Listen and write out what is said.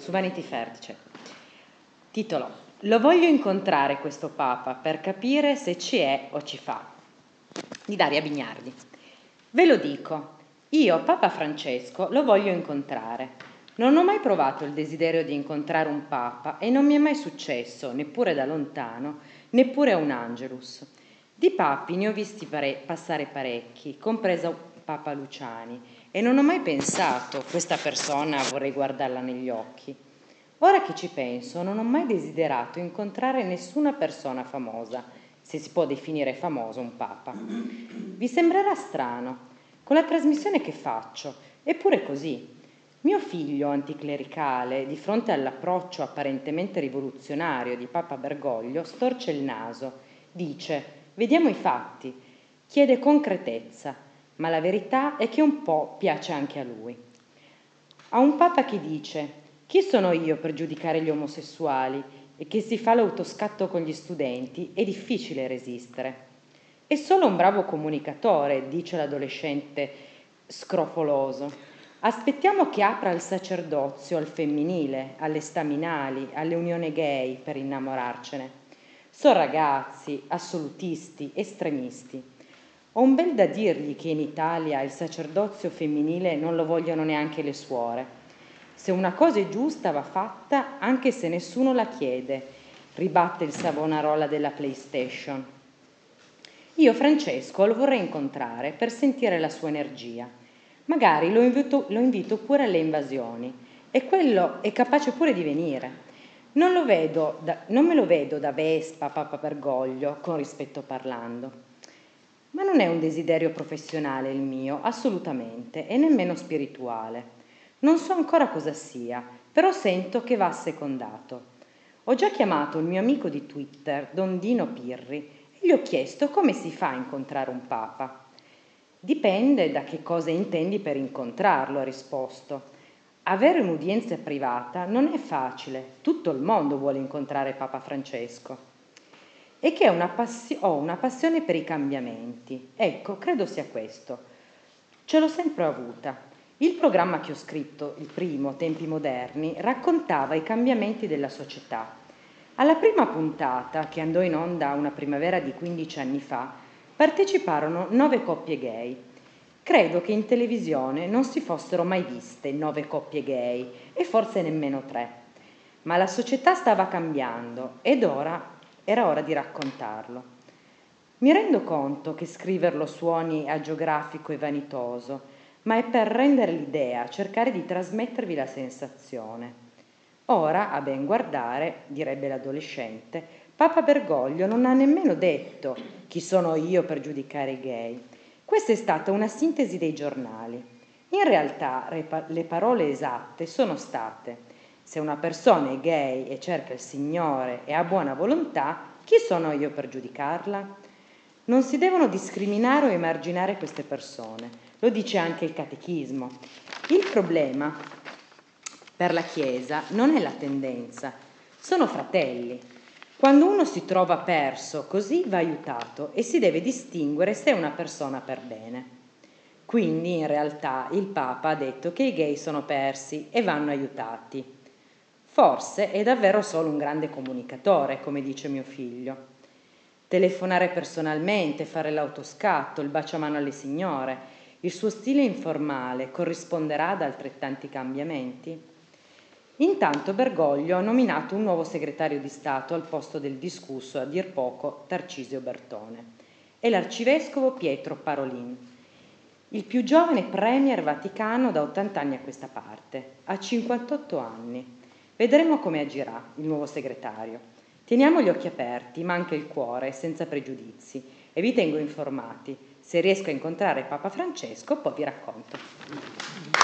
su Vanity Fair, dice. Titolo: Lo voglio incontrare questo Papa per capire se ci è o ci fa, di Daria Bignardi. Ve lo dico, io Papa Francesco lo voglio incontrare. Non ho mai provato il desiderio di incontrare un Papa e non mi è mai successo, neppure da lontano, neppure a un Angelus. Di papi ne ho visti passare parecchi, compreso Papa Luciani, e non ho mai pensato, questa persona vorrei guardarla negli occhi. Ora che ci penso, non ho mai desiderato incontrare nessuna persona famosa, se si può definire famoso un Papa. Vi sembrerà strano, con la trasmissione che faccio, eppure così. Mio figlio anticlericale, di fronte all'approccio apparentemente rivoluzionario di Papa Bergoglio, storce il naso, dice: vediamo i fatti, chiede concretezza, ma la verità è che un po' piace anche a lui. A un Papa che dice: chi sono io per giudicare gli omosessuali, e che si fa l'autoscatto con gli studenti, è difficile resistere. È solo un bravo comunicatore, dice l'adolescente scrofoloso. Aspettiamo che apra il sacerdozio al femminile, alle staminali, alle unioni gay per innamorarcene. Sono ragazzi, assolutisti, estremisti. Ho un bel da dirgli che in Italia il sacerdozio femminile non lo vogliono neanche le suore. Se una cosa è giusta va fatta anche se nessuno la chiede, ribatte il Savonarola della PlayStation. Io Francesco lo vorrei incontrare per sentire la sua energia. Magari lo invito pure alle invasioni e quello è capace pure di venire. Non me lo vedo da Vespa, Papa Bergoglio, con rispetto parlando. Ma non è un desiderio professionale il mio, assolutamente, e nemmeno spirituale. Non so ancora cosa sia, però sento che va secondato. Ho già chiamato il mio amico di Twitter, Don Dino Pirri, e gli ho chiesto come si fa a incontrare un Papa. Dipende da che cosa intendi per incontrarlo, ha risposto. Avere un'udienza privata non è facile, tutto il mondo vuole incontrare Papa Francesco. E che ho una passione per i cambiamenti. Ecco, credo sia questo. Ce l'ho sempre avuta. Il programma che ho scritto, il primo, Tempi Moderni, raccontava i cambiamenti della società. Alla prima puntata, che andò in onda una primavera di 15 anni fa, parteciparono 9 coppie gay. Credo che in televisione non si fossero mai viste 9 coppie gay e forse nemmeno 3. Ma la società stava cambiando ed era ora di raccontarlo. Mi rendo conto che scriverlo suoni agiografico e vanitoso, ma è per rendere l'idea, cercare di trasmettervi la sensazione. Ora, a ben guardare, direbbe l'adolescente, Papa Bergoglio non ha nemmeno detto chi sono io per giudicare i gay. Questa è stata una sintesi dei giornali. In realtà le parole esatte sono state: se una persona è gay e cerca il Signore e ha buona volontà, chi sono io per giudicarla? Non si devono discriminare o emarginare queste persone, lo dice anche il Catechismo. Il problema per la Chiesa non è la tendenza, sono fratelli. Quando uno si trova perso, così va aiutato e si deve distinguere se è una persona per bene. Quindi, in realtà, il Papa ha detto che i gay sono persi e vanno aiutati. Forse è davvero solo un grande comunicatore, come dice mio figlio. Telefonare personalmente, fare l'autoscatto, il baciamano alle signore, il suo stile informale corrisponderà ad altrettanti cambiamenti? Intanto Bergoglio ha nominato un nuovo segretario di Stato al posto del discusso, a dir poco, Tarcisio Bertone. È l'arcivescovo Pietro Parolin, il più giovane premier vaticano da 80 anni a questa parte. Ha 58 anni. Vedremo come agirà il nuovo segretario. Teniamo gli occhi aperti, ma anche il cuore, senza pregiudizi, e vi tengo informati. Se riesco a incontrare Papa Francesco, poi vi racconto.